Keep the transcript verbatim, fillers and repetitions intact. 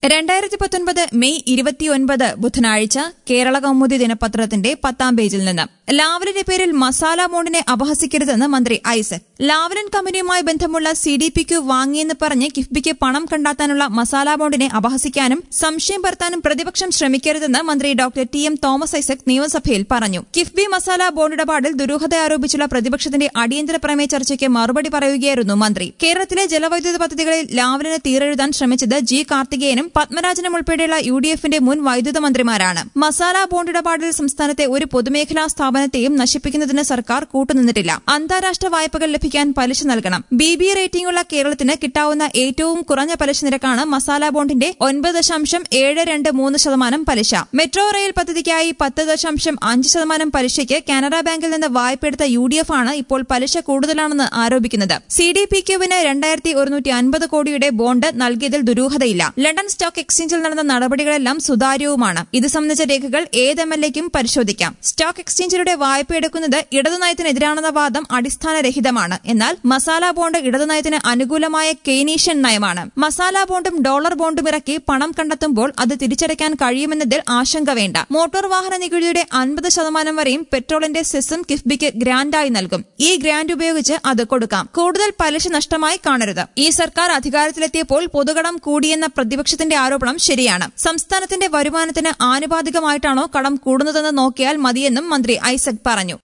രണ്ടായിരത്തി പത്തൊൻപത് മെയ് ഇരുപത്തിയൊൻപത് ബുധനാഴ്ച കേരള കൗമുദി ദിനപത്രത്തിന്റെ പത്താം പേജിൽ നിന്ന് ലാവലിന്റെ പേരിൽ മസാല ബോണ്ടിനെ അപഹസിക്കരുതെന്ന് മന്ത്രി ഐസക്. ലാവലിൻ കമ്പനിയുമായി ബന്ധമുള്ള സി ഡി പി ക്യു വാങ്ങിയെന്ന് പറഞ്ഞ് കിഫ്ബിക്ക് പണം കണ്ടെത്താനുള്ള മസാല ബോണ്ടിനെ അപഹസിക്കാനും സംശയം പരത്താനും പ്രതിപക്ഷം ശ്രമിക്കരുതെന്ന് മന്ത്രി doctor T M Thomas Isaac നിയമസഭയിൽ പറഞ്ഞു. കിഫ്ബി മസാല ബോണ്ട് ഇടപാടിൽ ദുരൂഹത ആരോപിച്ചുള്ള പ്രതിപക്ഷത്തിന്റെ അടിയന്തര പ്രമേയ ചർച്ചയ്ക്ക് മറുപടി പറയുകയായിരുന്നു മന്ത്രി. കേരളത്തിലെ ജലവൈദ്യുത പദ്ധതികളിൽ ലാവലിന് തീരെഴുതാൻ ശ്രമിച്ചത് ജി കാർത്തികേയനും പത്മരാജനും ഉൾപ്പെടെയുള്ള യു ഡി എഫിന്റെ മുൻ വൈദ്യുത മന്ത്രിമാരാണ്. മസാല ബോണ്ട് ഇടപാടിൽ സംസ്ഥാനത്തെ ഒരു പൊതുമേഖലാ സ്ഥാപനത്തെയും നശിപ്പിക്കുന്നതിന് സർക്കാർ കൂട്ടുനിന്നിട്ടില്ല. അന്താരാഷ്ട്ര വായ്പകൾ ലഭിക്കാൻ പലിശ നൽകണം. ബി ബി റേറ്റിംഗുള്ള കേരളത്തിന് കിട്ടാവുന്ന ഏറ്റവും കുറഞ്ഞ പലിശ നിരക്കാണ് മസാല ബോണ്ടിന്റെ ഒൻപത് ദശാംശം ഏഴ് രണ്ട് മൂന്ന് ശതമാനം പലിശ. മെട്രോ റെയിൽ പദ്ധതിക്കായി പത്ത് ദശാംശം അഞ്ച് ശതമാനം പലിശയ്ക്ക് കാനറ ബാങ്കിൽ നിന്ന് വായ്പയെടുത്ത യു ഡി എഫ് ആണ് ഇപ്പോൾ പലിശ കൂടുതലാണെന്ന് ആരോപിക്കുന്നത്. സി ഡി പി ക്യുവിന് രണ്ടായിരത്തി ഒരുന്നൂറ്റി അൻപത് കോടിയുടെ ബോണ്ട് നൽകിയതിൽ ദുരൂഹതയില്ല. ലണ്ടൻ സ്റ്റോക്ക് എക്സ്ചേഞ്ചിൽ നടന്ന നടപടികളെല്ലാം സുതാര്യവുമാണ്. ഇത് സംബന്ധിച്ച രേഖകൾ ഏത് എം എൽ എക്കും പരിശോധിക്കാം. സ്റ്റോക്ക് എക്സ്ചേഞ്ചിലൂടെ വായ്പ എടുക്കുന്നത് ഇടതുനയത്തിനെതിരാണെന്ന വാദം അടിസ്ഥാനരഹിതമാണ്. എന്നാൽ മസാല ബോണ്ട് ഇടതുനയത്തിന് അനുകൂലമായ കെയ്നീഷ്യൻ നയമാണ്. മസാല ബോണ്ടും ഡോളർ ബോണ്ടും ഇറക്കി പണം കണ്ടെത്തുമ്പോൾ അത് തിരിച്ചടയ്ക്കാൻ കഴിയുമെന്നതിൽ ആശങ്ക വേണ്ട. മോട്ടോർ വാഹന നികുതിയുടെ അൻപത് ശതമാനം വരെയും പെട്രോളിന്റെ സെസ്സും കിഫ്ബിക്ക് ഗ്രാന്റായി നൽകും. ഈ ഗ്രാന്റ് ഉപയോഗിച്ച് അത് കൊടുക്കാം. കൂടുതൽ പലിശ നഷ്ടമായി കാണരുത്. ഈ സർക്കാർ അധികാരത്തിലെത്തിയപ്പോൾ പൊതുകടം കൂടിയെന്ന പ്രതിപക്ഷത്തിന്റെ ആരോപണം ശരിയാണ്. സംസ്ഥാനത്തിന്റെ വരുമാനത്തിന് ആനുപാതികമായിട്ടാണോ കടം കൂടുന്നതെന്ന് നോക്കിയാൽ മതിയെന്നും മന്ത്രി ഐസക് പറഞ്ഞു.